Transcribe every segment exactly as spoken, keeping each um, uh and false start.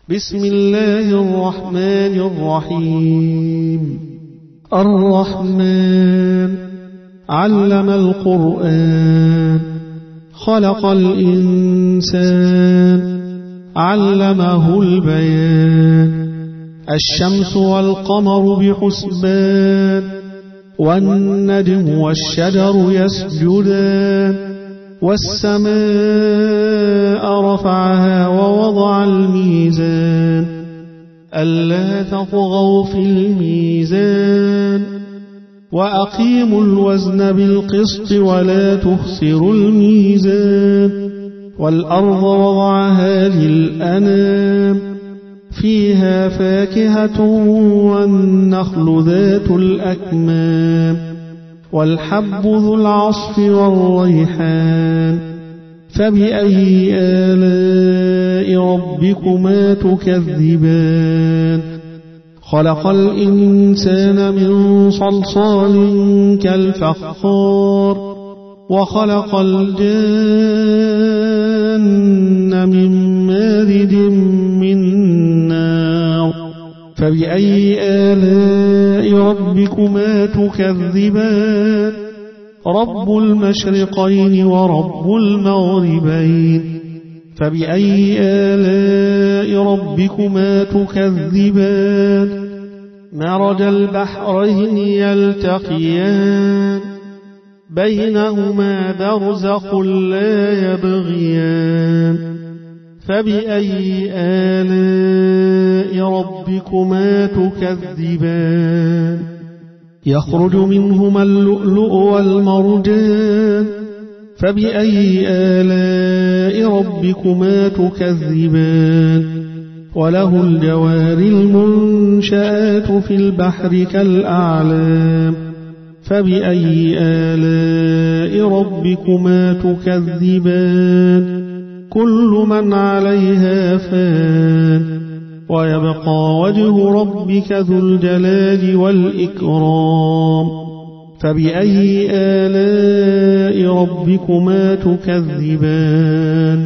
بسم الله الرحمن الرحيم. الرحمن علم القرآن، خلق الإنسان، علمه البيان. الشمس والقمر بحسبان، والنجم والشجر يسجدان. والسماء رفعها ووضع الميزان، ألا تطغوا في الميزان. وأقيموا الوزن بالقسط ولا تخسروا الميزان. والأرض وضعها للأنام، فيها فاكهة والنخل ذات الأكمام. والحب ذو العصف والريحان. فبأي آلاء ربكما تكذبان؟ خلق الإنسان من صلصال كالفخار، وخلق الجن من مارج من نار. فبأي آلاء ربكما تكذبان؟ رب المشرقين ورب المغربين. فبأي آلاء ربكما تكذبان؟ مرج البحرين يلتقيان، بينهما برزخ لا يبغيان. فبأي آلاء ربكما تكذبان؟ يخرج منهما اللؤلؤ والمرجان. فبأي آلاء ربكما تكذبان؟ وله الجوار المنشآت في البحر كالأعلام. فبأي آلاء ربكما تكذبان؟ كل من عليها فان، ويبقى وجه ربك ذو الجلال والإكرام. فبأي آلاء ربكما تكذبان؟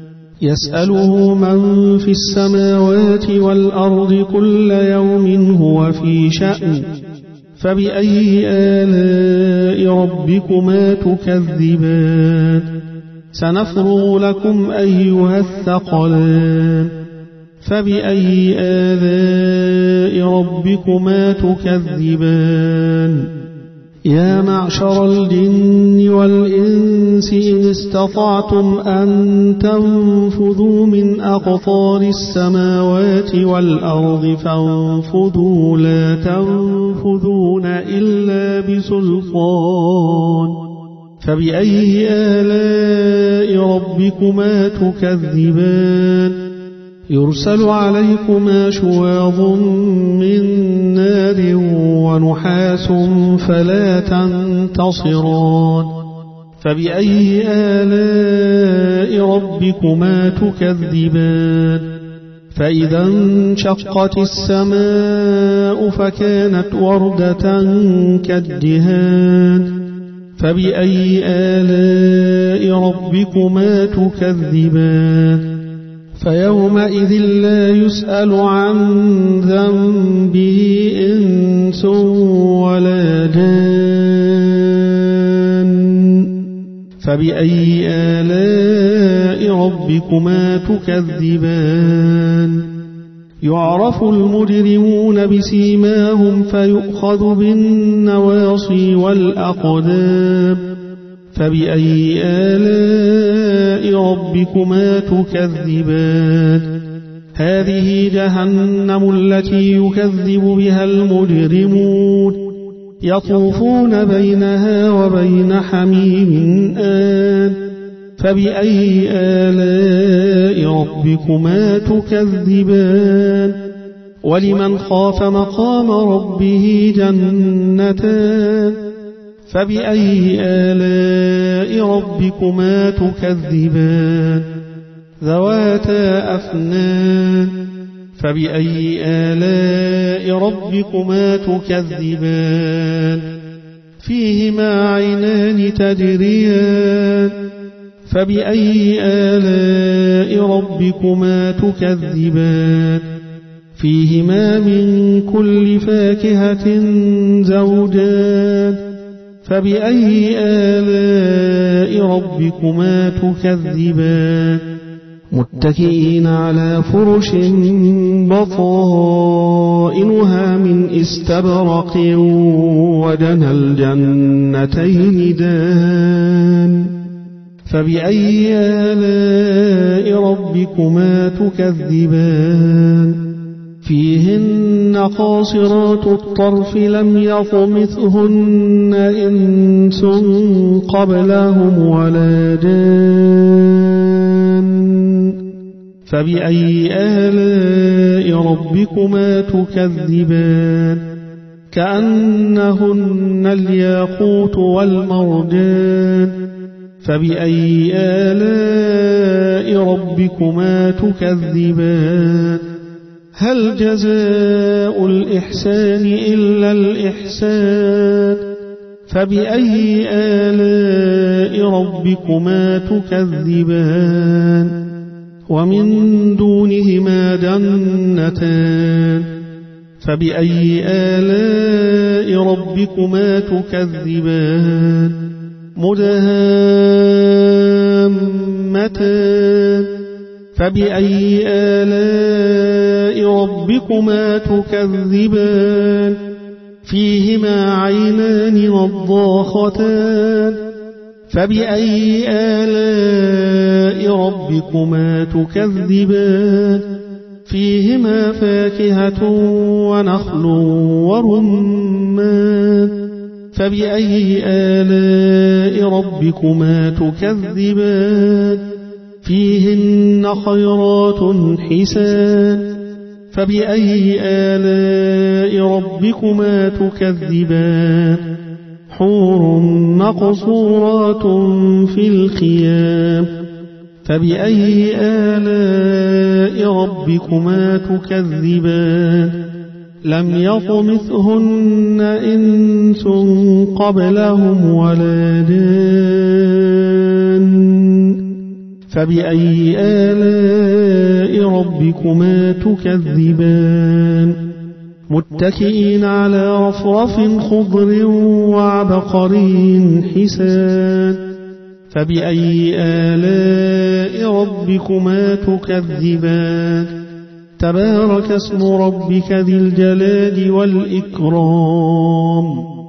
يسأله من في السماوات والأرض كل يوم هو في شأن. فبأي آلاء ربكما تكذبان؟ سنفرغ لكم أيها الثقلان. فبأي آلاء ربكما تكذبان؟ يا معشر الجن والإنس إن استطعتم أن تنفذوا من أقطار السماوات والأرض فانفذوا لا تنفذون إلا بسلطان. فبأي آلاء ربكما تكذبان؟ يرسل عليكما شواظ من نار ونحاس فلا تنتصران. فبأي آلاء ربكما تكذبان؟ فإذا انشقت السماء فكانت وردة كالدهان. فبأي آلاء ربكما تكذبان؟ فيومئذ لا يسأل عن ذنبه إنس ولا جان. فبأي آلاء ربكما تكذبان؟ يعرف المجرمون بسيماهم فيؤخذ بالنواصي والأقدام. فبأي آلاء ربكما تكذبان؟ هذه جهنم التي يكذب بها المجرمون، يطوفون بينها وبين حميم آن. فبأي آلاء ربكما تكذبان؟ ولمن خاف مقام ربه جنتان. فبأي آلاء ربكما تكذبان؟ ذواتا أفنان. فبأي آلاء ربكما تكذبان؟ فيهما عينان تجريان. فبأي آلاء ربكما تكذبان فيهما من كل فاكهة زوجان فبأي آلاء ربكما تكذبان متكئين على فرش بطائنها من استبرق وجنى الجنتين دان فبأي آلاء ربكما تكذبان فيهن قاصرات الطرف لم يطمثهن إنس قبلهم ولا جان فبأي آلاء ربكما تكذبان كأنهن الياقوت والمرجان فبأي آلاء ربكما تكذبان هل جزاء الإحسان إلا الإحسان فبأي آلاء ربكما تكذبان ومن دونهما جنتان فبأي آلاء ربكما تكذبان مدهامتان فبأي آلاء ربكما تكذبان فيهما عينان نضاختان فبأي آلاء ربكما تكذبان فيهما فاكهة ونخل ورمان فبأي آلاء ربكما تكذبان فيهن خيرات حسان فبأي آلاء ربكما تكذبان حور مقصورات في الخيام فبأي آلاء ربكما تكذبان لم يطمثهن إنس قبلهم ولا جان فبأي آلاء ربكما تكذبان متكئين على رفرف خضر وعبقري حسان فبأي آلاء ربكما تكذبان تبارك اسم ربك ذي الجلال والإكرام